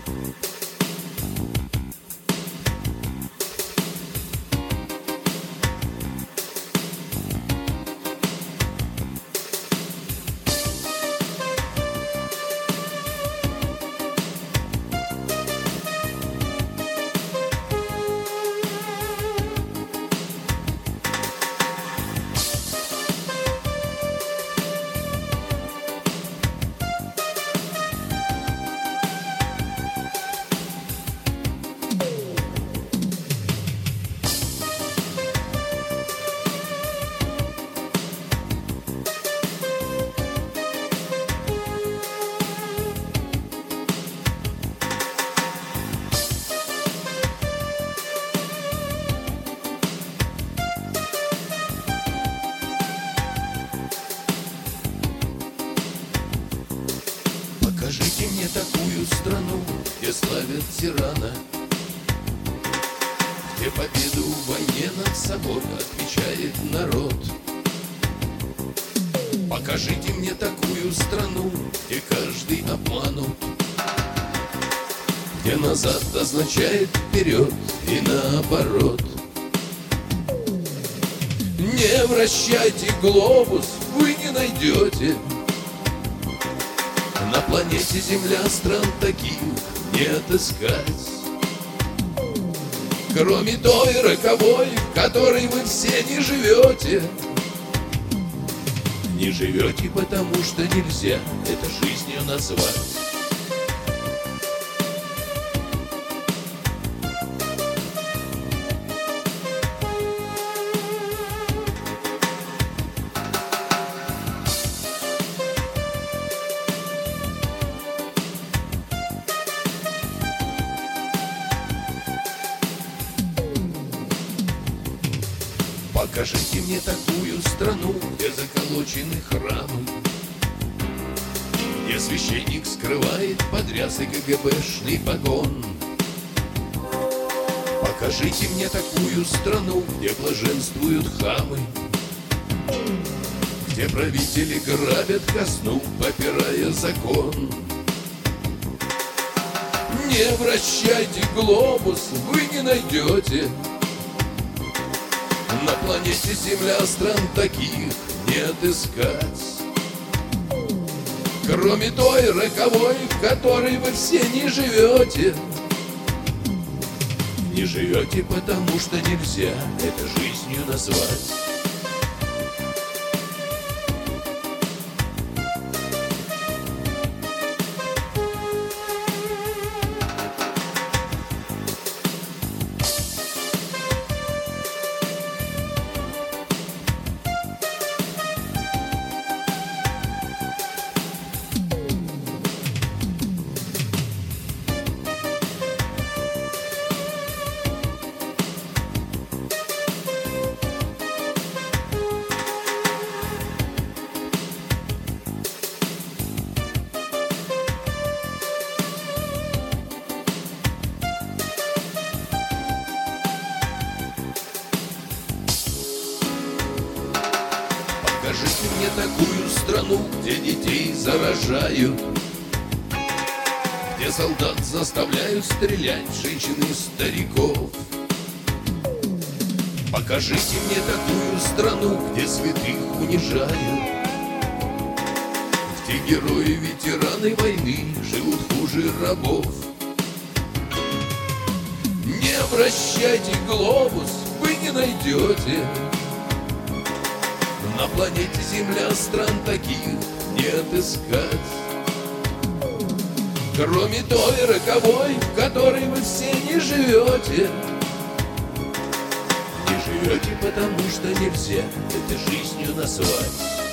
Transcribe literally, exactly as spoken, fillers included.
Покажите мне такую страну, где славят тирана, где победу в войне над собой отмечает народ. Покажите мне такую страну, где каждый обманут, где назад означает вперед и наоборот. Не вращайте глобус, вы не найдете на планете Земля стран таких не отыскать, кроме той роковой, в которой вы все не живете. Не живете, потому что нельзя это жизнью назвать. Покажите мне такую страну, где заколочены храмы, где священник скрывает под рясой КГБшный погон. Покажите мне такую страну, где блаженствуют хамы, где правители грабят ко сну, попирая закон. Не вращайте глобус, вы не найдете на планете Земля стран таких не отыскать, кроме той роковой, в которой вы все не живете. Не живете, потому что нельзя это жизнью назвать. Покажите мне такую страну, где детей заражают, где солдат заставляют стрелять женщин и стариков. Покажите мне такую страну, где святых унижают, где герои-ветераны войны живут хуже рабов. Не вращайте глобус, вы не найдете на планете Земля стран таких не отыскать, кроме той роковой, в которой вы все не живете. Не живете, потому что нельзя это жизнью назвать.